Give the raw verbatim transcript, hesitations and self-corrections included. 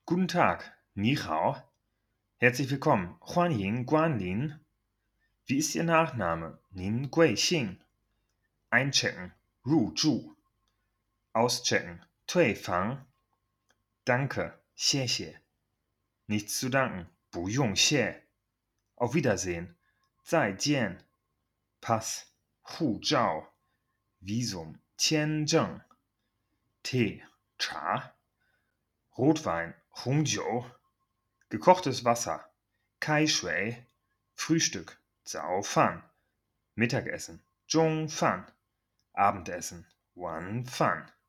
Guten Tag, Ni hao. Herzlich willkommen, Huan Yin Guan Lin. Wie ist Ihr Nachname? Nin Gui Xing. Einchecken, Ru Zhu. Auschecken, Tui Fang. Danke, Xie Xie. Nichts zu danken, Bu Yong Xie. Auf Wiedersehen, Zai Jian. Pass, Hu Zhao. Visum, Qian Zheng. Tee, Cha. Rotwein, Hongjiu. Gekochtes Wasser, Kai Shui. Frühstück, Zao Fan. Mittagessen, Zhong Fan. Abendessen, Wan Fan.